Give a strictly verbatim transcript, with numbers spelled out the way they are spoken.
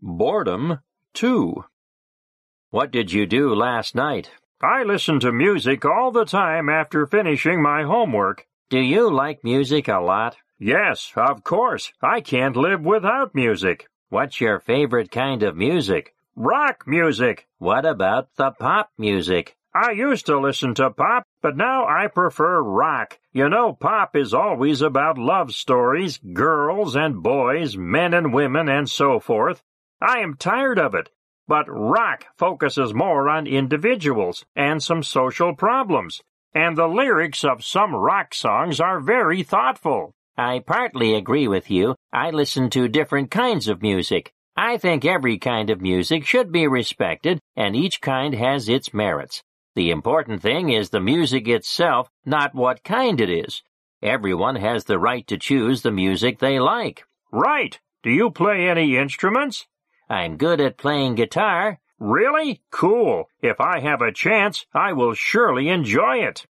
Boredom two. What did you do last night? I listen to music all the time after finishing my homework. Do you like music a lot? Yes, of course. I can't live without music. What's your favorite kind of music? Rock music. What about the pop music? I used to listen to pop, but now I prefer rock. You know, pop is always about love stories, girls and boys, men and women, and so forth. I am tired of it. But rock focuses more on individuals and some social problems, and the lyrics of some rock songs are very thoughtful. I partly agree with you. I listen to different kinds of music. I think every kind of music should be respected, and each kind has its merits. The important thing is the music itself, not what kind it is. Everyone has the right to choose the music they like. Right. Do you play any instruments? I'm good at playing guitar. Really? Cool. If I have a chance, I will surely enjoy it.